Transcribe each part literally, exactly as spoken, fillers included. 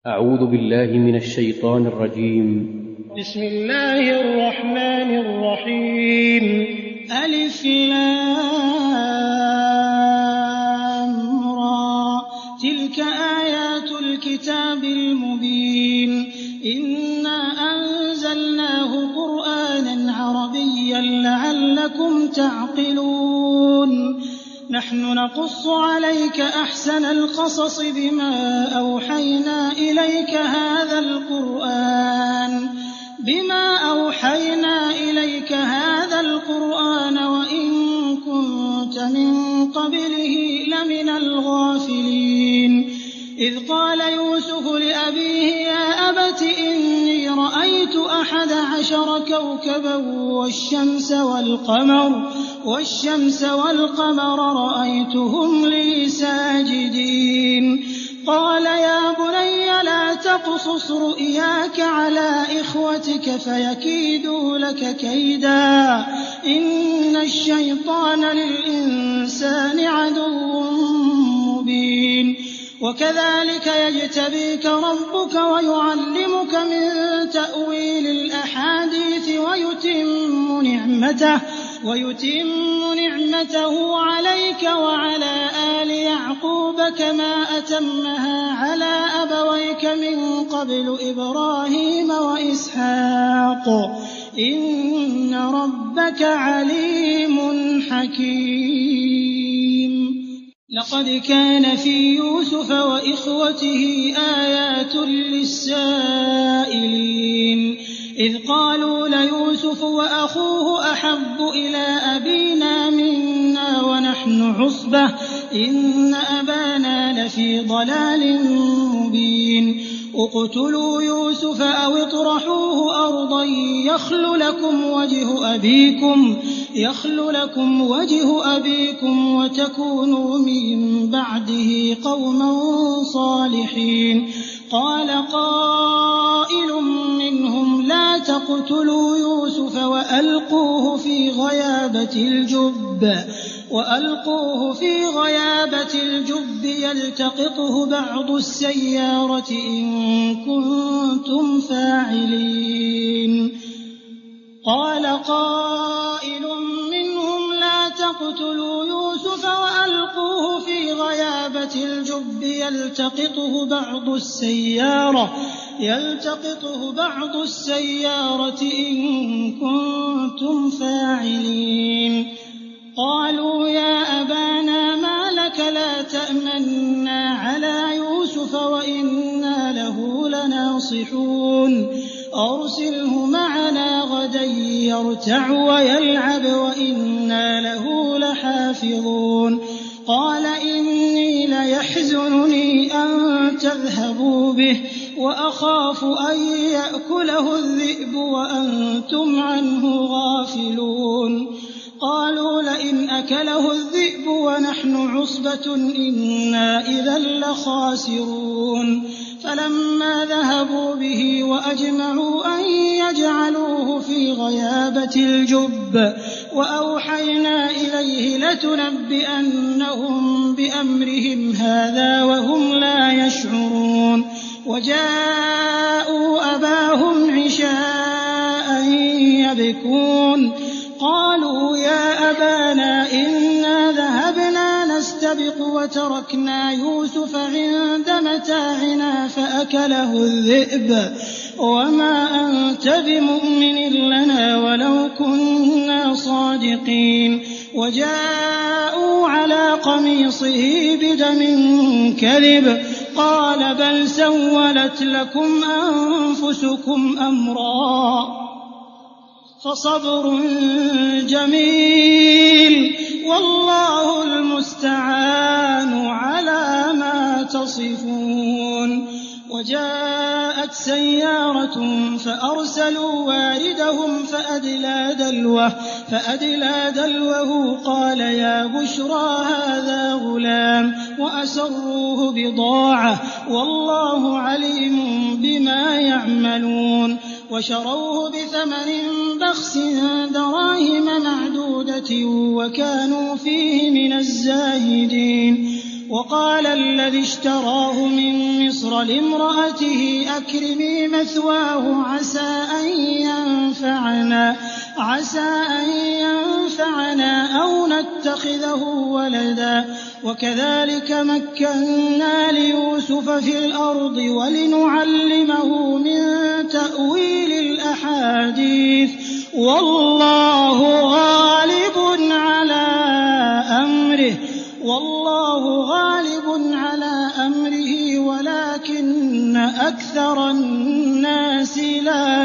أعوذ بالله من الشيطان الرجيم. بسم الله الرحمن الرحيم. ألف لام را تلك آيات الكتاب المبين إنا أنزلناه قرآنا عربيا لعلكم تعقلون نحن نقص عليك أحسن القصص بما أوحينا إليك هذا القرآن بما أوحينا إليك هذا القرآن وإن كنت من قبله لمن الغافلين إذ قال يوسف لأبيه يا أبت إني رأيت أحد عشر كوكبا والشمس والقمر والشمس والقمر رأيتهم لي ساجدين قال يا بني لا تقصص رؤياك على إخوتك فيكيدوا لك كيدا إن الشيطان للإنسان عدو مبين وكذلك يجتبيك ربك ويعلمك من تأويل الأحاديث ويتم نعمته ويتم نعمته عليك وعلى آل يعقوب كما أتمها على أبويك من قبل إبراهيم وإسحاق إن ربك عليم حكيم لقد كان في يوسف وإخوته آيات للسائلين إذ قالوا ليوسف وأخوه أحب إلى أبينا منا ونحن عصبة إن أبانا لفي ضلال مبين اقتلوا يوسف أو اطرحوه أرضا يخل لكم وجه أبيكم يخل لكم وجه أبيكم وتكونوا من بعده قوما صالحين قال قائل منهم لا تقتلوا يوسف وألقوه في غيابة الجب وألقوه في غيابة الجب يلتقطه بعض السيارة إن كنتم فاعلين قال قائل منهم لا تقتلوا يوسف وألقوه في غيابة الجب يلتقطه بعض السيارة يلتقطه بعض السيارة إن كنتم فاعلين قالوا يا أبانا ما لك لا تأمنا على يوسف وإنا له لناصحون أرسله معنا غدا يرتع ويلعب وإنا له لحافظون قال إني ليحزنني أن تذهبوا به وأخاف أن يأكله الذئب وأنتم عنه غافلون قالوا لئن أكله الذئب ونحن عصبة إنا إذا لخاسرون فلما ذهبوا به وأجمعوا أن يجعلوه في غيابة الجب وأوحينا إليه لتنبئنهم بأمرهم هذا وهم لا يشعرون وجاءوا أباهم عشاء يبكون قالوا يا أبانا إنا ذهبنا نستبق وتركنا يوسف عند متاعنا فأكله الذئب وما أنت بمؤمن لنا ولو كنا صادقين وجاءوا على قميصه بدم كذب قال بل سولت لكم أنفسكم أمرا فصبر جميل والله المستعان على ما تصفون وجاءت سيارة فأرسلوا واردهم فأدلى دلوه, فأدلى دلوه قال يا بشرى هذا غلام وأسروه بضاعة والله عليم بما يعملون وشروه بثمن بخس دراهم معدودة وكانوا فيه من الزاهدين وقال الذي اشتراه من مصر لامرأته أكرمي مثواه عسى أن ينفعنا, عسى أن ينفعنا أو نتخذه ولدا وكذلك مكنا ليوسف في الأرض ولنعلمه من تأويل الأحاديث والله غالب على أمره والله غالب على أمره ولكن أكثر الناس لا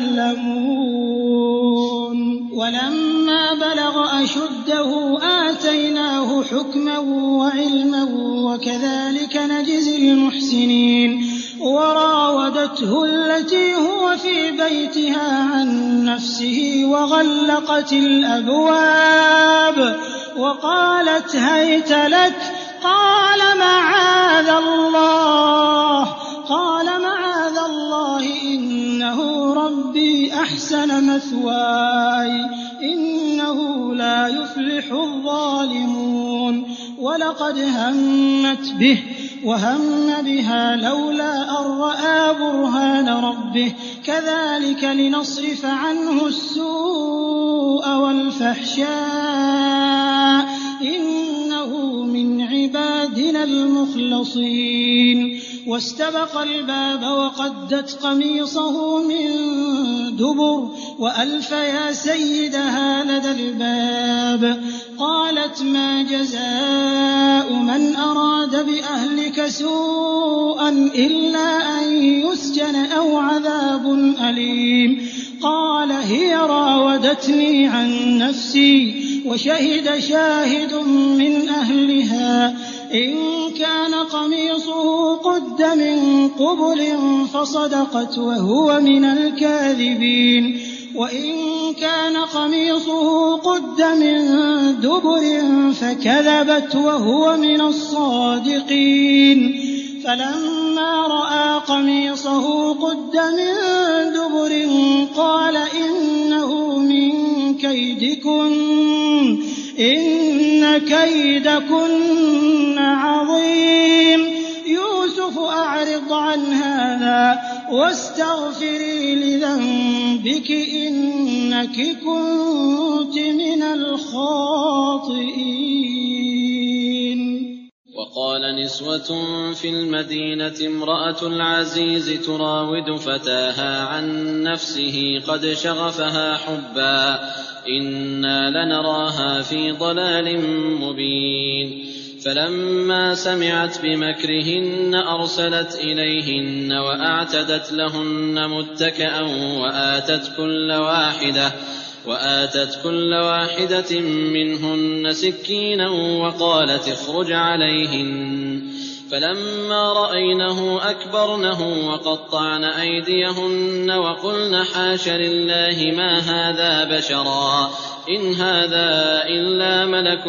يعلمون. ولما بلغ أشده آتيناه حكما وعلما وكذلك نجزي المحسنين. وراودته التي هو في بيتها عن نفسه وغلقت الأبواب وقالت هيت لك قال معاذ الله قال معاذ الله إنه ربي أحسن مثواي إنه لا يفلح الظالمون. ولقد همت به وهم بها لولا أن رأى برهان ربه كذلك لنصرف عنه السوء والفحشاء إنه من عبادنا المخلصين. واستبق الباب وقدت قميصه من دبر وألف يا سيدها لدى الباب. قالت ما جزاء من أراد بأهلك سوءا إلا أن يسجن أو عذاب أليم. قال هي راودتني عن نفسي وشهد شاهد من أهلها إن كان قميصه قد من قبل فصدقت وهو من الكاذبين وإن كان قميصه قد من دبر فكذبت وهو من الصادقين. فلما رأى قميصه قد من دبر قال إنه من كيدكن إن كيدكن عظيم. يوسف أعرض عن هذا واستغفري لذنبك إنك كنت من الخاطئين. وقال نسوة في المدينة امرأة العزيز تراود فتاها عن نفسه قد شغفها حبا إنا لنراها في ضلال مبين. فلما سمعت بمكرهن أرسلت إليهن وأعتدت لهن متكئا وآتت كل واحدة وآتت كل واحدة منهن سكينا وقالت اخرج عليهن. فلما رأينه أكبرنه وقطعن أيديهن وقلن حاش لله ما هذا بشرا إن هذا إلا ملك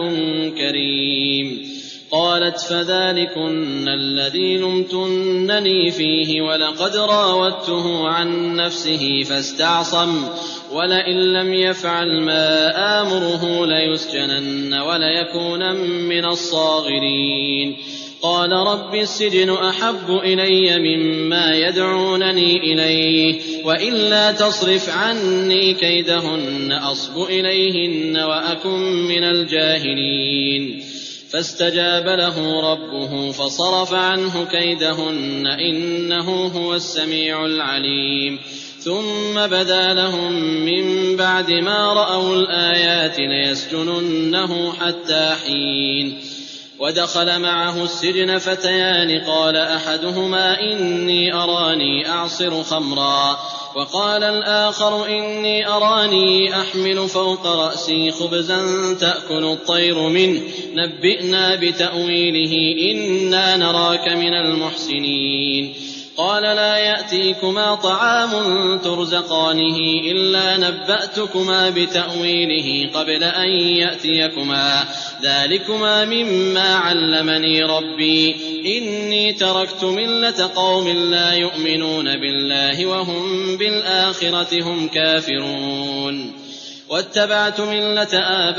كريم. قالت فذلكن الذي لمتنني فيه ولقد راودته عن نفسه فاستعصم ولئن لم يفعل ما آمره ليسجنن وليكونن من الصاغرين. قال رب السجن أحب إلي مما يدعونني إليه وإلا تصرف عني كيدهن أصب إليهن وأكن من الجاهلين. فاستجاب له ربه فصرف عنه كيدهن إنه هو السميع العليم. ثم بدا لهم من بعد ما رأوا الآيات ليسجننه حتى حين. ودخل معه السجن فتيان قال أحدهما إني أراني أعصر خمرا وقال الآخر إني أراني أحمل فوق رأسي خبزا تأكل الطير منه نبئنا بتأويله إنا نراك من المحسنين. قال لا يأتيكما طعام ترزقانه إلا نبأتكما بتأويله قبل أن يأتيكما ذلكما مما علمني ربي إني تركت ملة قوم لا يؤمنون بالله وهم بالآخرة هم كافرون. واتبعت ملة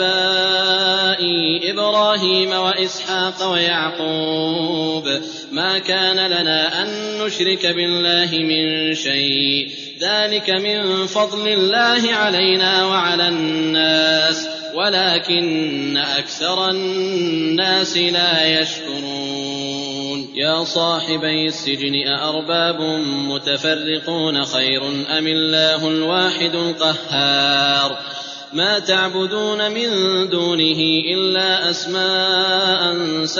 آبائي إبراهيم وإسحاق ويعقوب ما كان لنا أن نشرك بالله من شيء ذلك من فضل الله علينا وعلى الناس ولكن أكثر الناس لا يشكرون يا صاحبي السجن أأرباب متفرقون خير أم الله الواحد القهار ما تعبدون من دونه إلا أسماء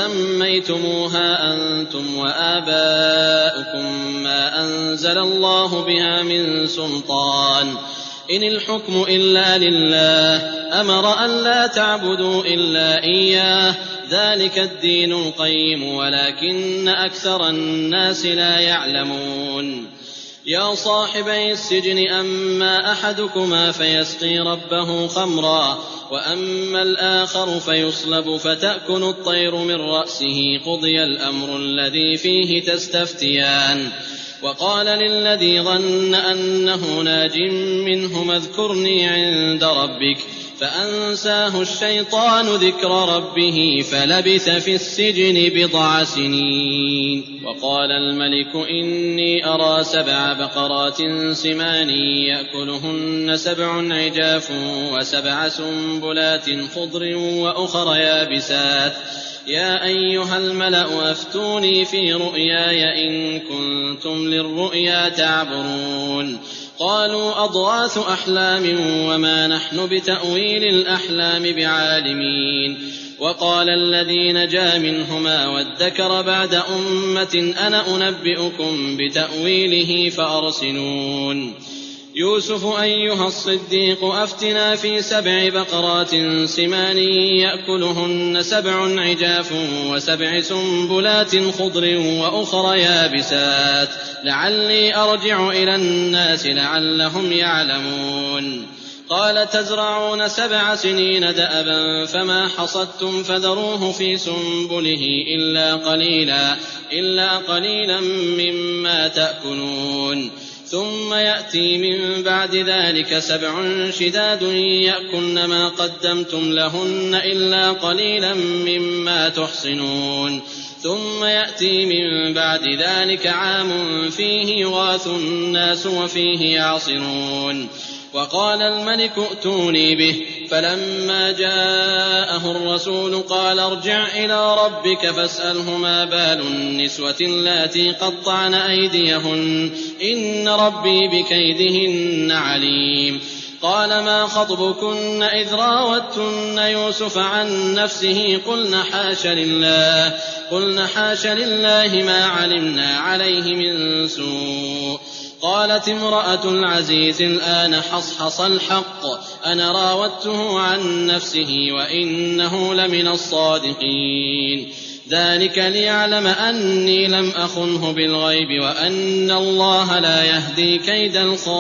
سميتموها أنتم وآباؤكم ما أنزل الله بها من سلطان إن الحكم إلا لله أمر أن لا تعبدوا إلا إياه ذلك الدين القيم ولكن أكثر الناس لا يعلمون يا صاحبي السجن أما أحدكما فيسقي ربه خمرا وأما الآخر فيصلب فتأكل الطير من رأسه قضي الأمر الذي فيه تستفتيان وقال للذي ظن أنه ناج منهما اذكرني عند ربك فأنساه الشيطان ذكر ربه فلبث في السجن بضع سنين وقال الملك إني أرى سبع بقرات سمان يأكلهن سبع عجاف وسبع سنبلات خضر وأخر يابسات يا أيها الملأ أفتوني في رؤياي إن كنتم للرؤيا تعبرون قالوا أضغاث أحلام وما نحن بتأويل الأحلام بعالمين وقال الذي نجا منهما وادكر بعد أمة أنا أنبئكم بتأويله فأرسلون يوسف أيها الصديق أفتنا في سبع بقرات سمان يأكلهن سبع عجاف وسبع سنبلات خضر وأخر يابسات لعلي أرجع إلى الناس لعلهم يعلمون قال تزرعون سبع سنين دأبا فما حصدتم فذروه في سنبله إلا قليلا, إلا قليلا مما تأكلون ثم يأتي من بعد ذلك سبع شداد يأكلن ما قدمتم لهن إلا قليلا مما تحصنون ثم يأتي من بعد ذلك عام فيه يغاث الناس وفيه يعصرون وقال الملك ائتوني به فلما جاءه الرسول قال ارجع إلى ربك فاسأله ما بال النسوة اللاتي قطعن أيديهن إن ربي بكيدهن عليم قال ما خطبكن إذ راوتن يوسف عن نفسه قلن حاش لله, قلن حاش لله ما علمنا عليه من سوء قالت امرأة العزيز الآن حصحص الحق أنا راودته عن نفسه وإنه لمن الصادقين ذلك ليعلم أني لم أخنه بالغيب وأن الله لا يهدي كيد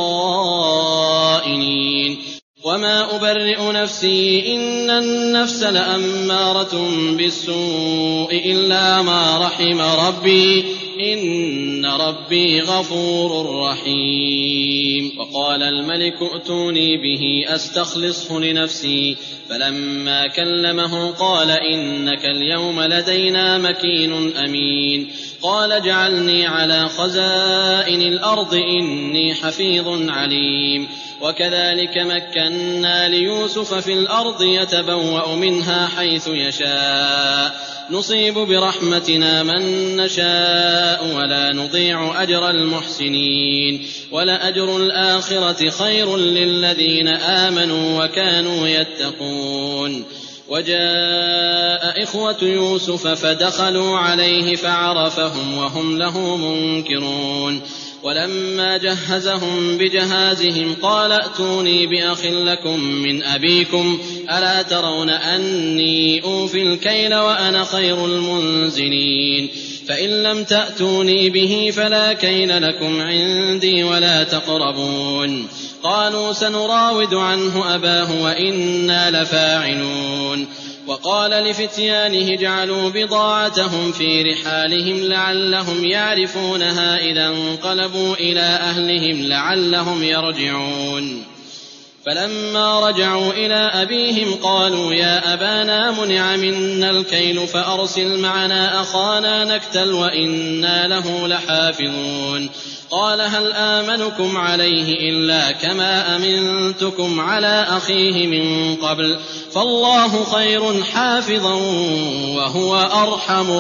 الخائنين وما أبرئ نفسي إن النفس لأمارة بالسوء إلا ما رحم ربي إن ربي غفور رحيم وقال الملك ائتوني به أستخلصه لنفسي فلما كلمه قال إنك اليوم لدينا مكين أمين قال اجعلني على خزائن الأرض إني حفيظ عليم وكذلك مكنا ليوسف في الأرض يتبوأ منها حيث يشاء نصيب برحمتنا من نشاء ولا نضيع أجر المحسنين ولأجر الآخرة خير للذين آمنوا وكانوا يتقون وجاء إخوة يوسف فدخلوا عليه فعرفهم وهم له منكرون ولما جهزهم بجهازهم قال ائتوني بأخ لكم من أبيكم ألا ترون أني أوفي الكيل وأنا خير المنزلين فإن لم تأتوني به فلا كيل لكم عندي ولا تقربون قالوا سنراود عنه أباه وإنا لفاعلون وقال لفتيانه اجعلوا بضاعتهم في رحالهم لعلهم يعرفونها إذا انقلبوا إلى أهلهم لعلهم يرجعون فلما رجعوا إلى أبيهم قالوا يا أبانا منع منا الكيل فأرسل معنا أخانا نكتل وإنا له لحافظون قال هل آمنكم عليه إلا كما أمنتكم على أخيه من قبل فالله خير حافظا وهو أرحم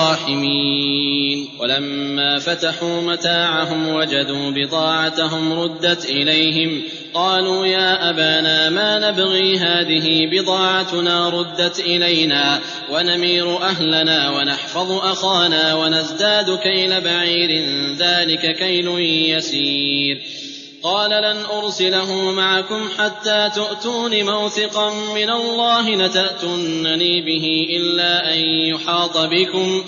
الراحمين. ولما فتحوا متاعهم وجدوا بضاعتهم ردت إليهم قالوا يا أبانا ما نبغي هذه بضاعتنا ردت إلينا ونمير أهلنا ونحفظ أخانا ونزداد كيل بعير ذلك كيل يسير. قال لن أرسله معكم حتى تؤتون موثقا من الله لتأتونني به إلا أن يحاط بكم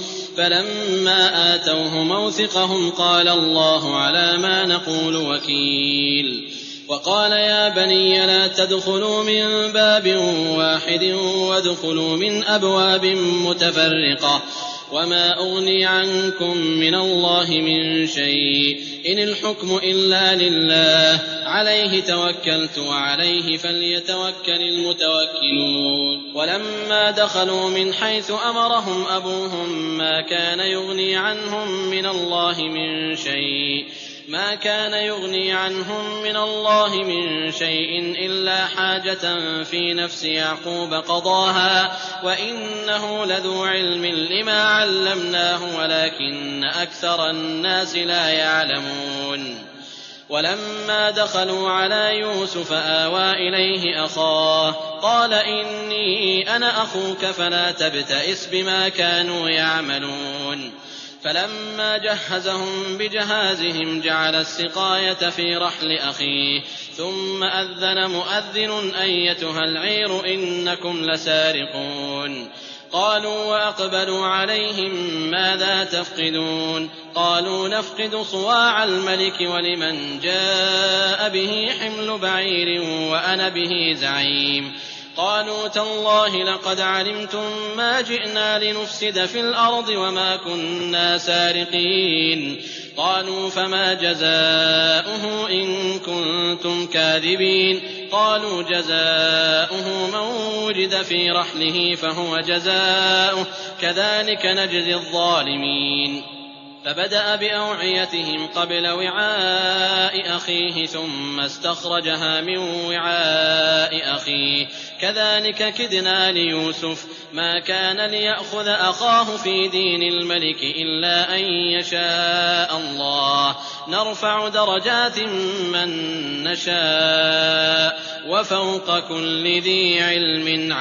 فلما آتوه موثقهم قال الله على ما نقول وكيل. وقال يا بني لا تدخلوا من باب واحد وادخلوا من أبواب متفرقة وما أغني عنكم من الله من شيء إن الحكم إلا لله عليه توكلت وعليه فليتوكل المتوكلون. ولما دخلوا من حيث أمرهم أبوهم ما كان يغني عنهم من الله من شيء ما كان يغني عنهم من الله من شيء إلا حاجة في نفس يعقوب قضاها وإنه لذو علم لما علمناه ولكن أكثر الناس لا يعلمون. ولما دخلوا على يوسف آوى إليه أخاه قال إني أنا أخوك فلا تبتئس بما كانوا يعملون. فلما جهزهم بجهازهم جعل السقاية في رحل أخيه ثم أذن مؤذن أيتها العير إنكم لسارقون. قالوا وأقبلوا عليهم ماذا تفقدون قالوا نفقد صواع الملك ولمن جاء به حمل بعير وأنا به زعيم. قالوا تالله لقد علمتم ما جئنا لنفسد في الأرض وما كنا سارقين. قالوا فما جزاؤه إن كنتم كاذبين قالوا جزاؤه من وجد في رحله فهو جزاؤه كذلك نجزي الظالمين. فبدأ بأوعيتهم قبل وعاء أخيه ثم استخرجها من وعاء أخيه كذلك كدنا ليوسف ما كان ليأخذ أخاه في دين الملك إلا أن يشاء الله نرفع درجات من نشاء وفوق كل ذي علم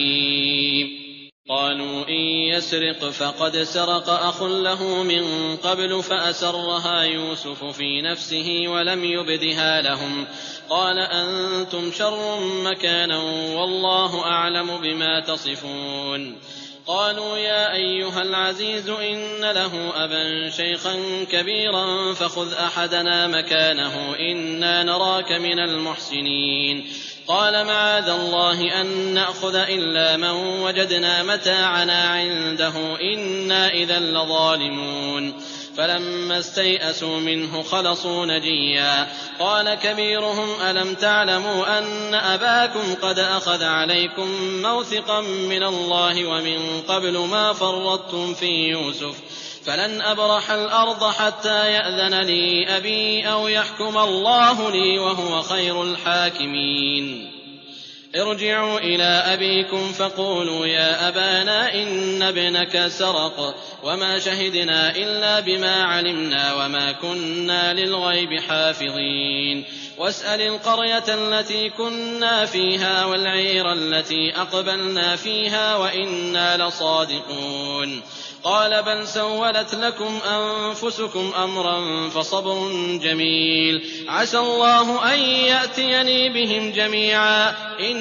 عليم. قالوا إن يسرق فقد سرق أخ له من قبل فأسرها يوسف في نفسه ولم يبدها لهم قال أنتم شر مكانا والله أعلم بما تصفون. قالوا يا أيها العزيز إن له أبا شيخا كبيرا فخذ أحدنا مكانه إنا نراك من المحسنين. قال معاذ الله أن نأخذ إلا من وجدنا متاعنا عنده إنا إذا لظالمون. فلما استيئسوا منه خلصوا نجيا. قال كبيرهم ألم تعلموا أن أباكم قد أخذ عليكم موثقا من الله ومن قبل ما فرطتم في يوسف فلن أبرح الأرض حتى يأذن لي أبي أو يحكم الله لي وهو خير الحاكمين. ارجعوا إلى أبيكم فقولوا يا أبانا إن ابنك سرق وما شهدنا إلا بما علمنا وما كنا للغيب حافظين. واسأل القرية التي كنا فيها والعير التي أقبلنا فيها وإنا لصادقون. قال بل سولت لكم أنفسكم أمرا فصبر جميل عسى الله أن يأتيني بهم جميعا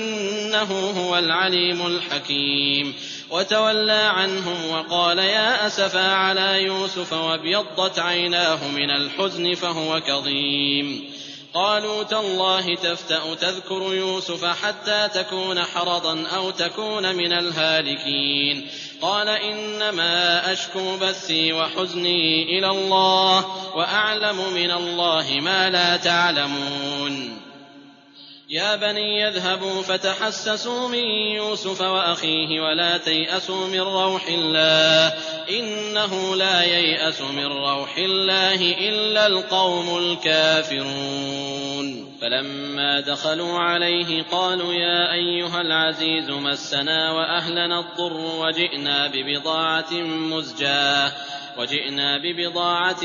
إنه هو العليم الحكيم. وتولى عنهم وقال يا أسفا على يوسف وابيضت عيناه من الحزن فهو كظيم. قالوا تالله تفتأ تذكر يوسف حتى تكون حرضا أو تكون من الهالكين. قال إنما أشكو بثي وحزني إلى الله وأعلم من الله ما لا تعلمون. يا بني اذهبوا فتحسسوا من يوسف وأخيه ولا تيأسوا من روح الله إنه لا ييأس من روح الله إلا القوم الكافرون. فلما دخلوا عليه قالوا يا أيها العزيز مسنا وأهلنا الضر وجئنا ببضاعة مزجاة وجئنا ببضاعة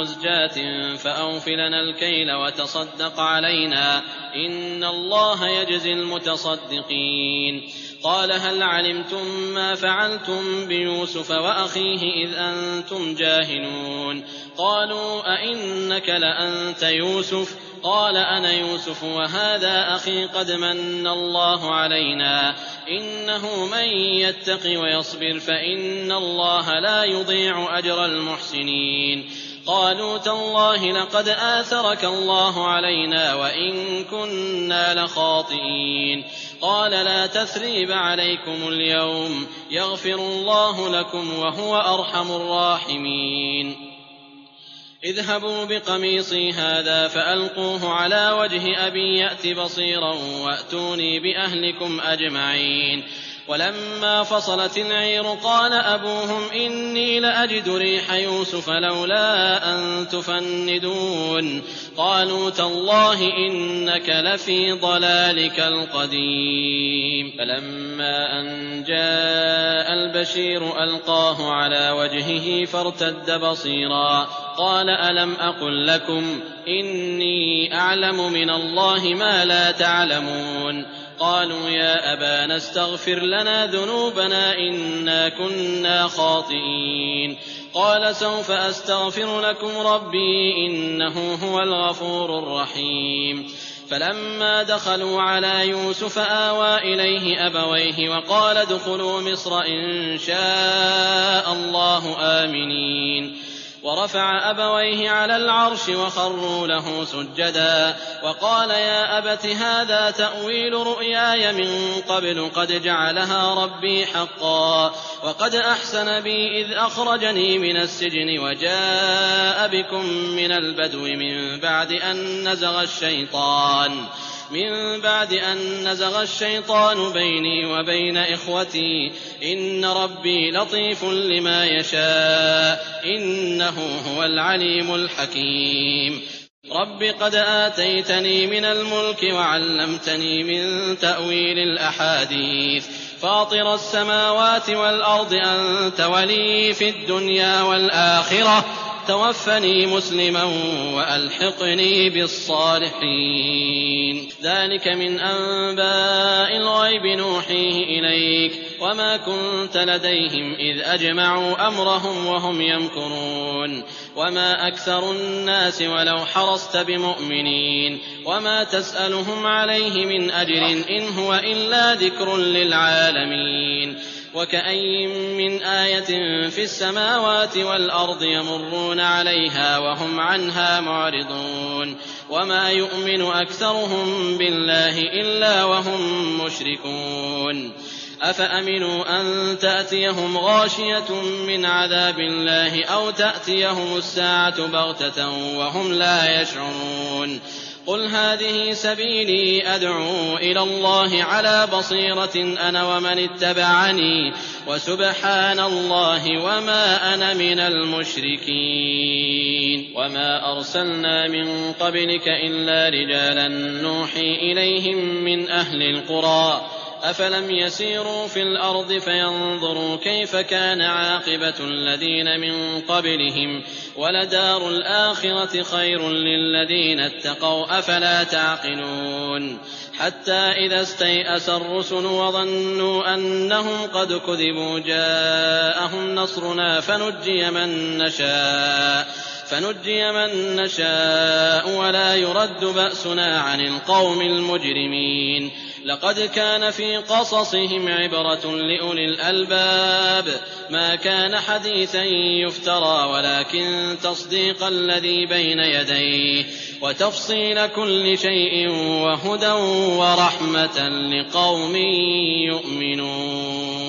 مزجاة فأوف لنا الكيل وتصدق علينا إن الله يجزي المتصدقين. قال هل علمتم ما فعلتم بيوسف وأخيه إذ أنتم جاهلون؟ قالوا أئنك لأنت يوسف؟ قال أنا يوسف وهذا أخي قد من الله علينا إنه من يتق ويصبر فإن الله لا يضيع أجر المحسنين. قالوا تالله لقد آثرك الله علينا وإن كنا لخاطئين. قال لا تثريب عليكم اليوم يغفر الله لكم وهو أرحم الراحمين. اذهبوا بقميصي هذا فألقوه على وجه أبي يأت بصيرا وأتوني بأهلكم أجمعين. ولما فصلت العير قال أبوهم إني لأجد ريح يوسف لولا أن تفندون. قالوا تالله إنك لفي ضلالك القديم. فلما أن جاء البشير ألقاه على وجهه فارتد بصيرا قال ألم أقل لكم إني أعلم من الله ما لا تعلمون؟ قالوا يا أبانا استغفر لنا ذنوبنا إنا كنا خاطئين. قال سوف أستغفر لكم ربي إنه هو الغفور الرحيم. فلما دخلوا على يوسف آوى إليه أبويه وقال ادخلوا مصر إن شاء الله آمنين. ورفع أبويه على العرش وخروا له سجدا وقال يا أبت هذا تأويل رؤياي من قبل قد جعلها ربي حقا وقد أحسن بي إذ أخرجني من السجن وجاء بكم من البدو من بعد أن نزغ الشيطان من بعد أن نزغ الشيطان بيني وبين إخوتي إن ربي لطيف لما يشاء إنه هو العليم الحكيم. رب قد آتيتني من الملك وعلمتني من تأويل الأحاديث فاطر السماوات والأرض أنت ولي في الدنيا والآخرة توفني مسلما وألحقني بالصالحين. ذلك من أنباء الغيب نوحيه إليك وما كنت لديهم إذ أجمعوا أمرهم وهم يمكرون. وما أكثر الناس ولو حرصت بمؤمنين وما تسألهم عليه من أجر إن هو إلا ذكر للعالمين. وكأي من آية في السماوات والأرض يمرون عليها وهم عنها معرضون وما يؤمن أكثرهم بالله إلا وهم مشركون. أفأمنوا أن تأتيهم غاشية من عذاب الله أو تأتيهم الساعة بغتة وهم لا يشعرون. قل هذه سبيلي أدعو إلى الله على بصيرة أنا ومن اتبعني وسبحان الله وما أنا من المشركين. وما أرسلنا من قبلك إلا رجالا نوحي إليهم من أهل القرى أفلم يسيروا في الأرض فينظروا كيف كان عاقبة الذين من قبلهم ولدار الآخرة خير للذين اتقوا أفلا تعقلون. حتى إذا استيأس الرسل وظنوا أنهم قد كذبوا جاءهم نصرنا فنجي من نشاء فنجي من نشاء ولا يرد بأسنا عن القوم المجرمين. لقد كان في قصصهم عبرة لأولي الألباب ما كان حديثا يفترى ولكن تصديق الذي بين يديه وتفصيل كل شيء وهدى ورحمة لقوم يؤمنون.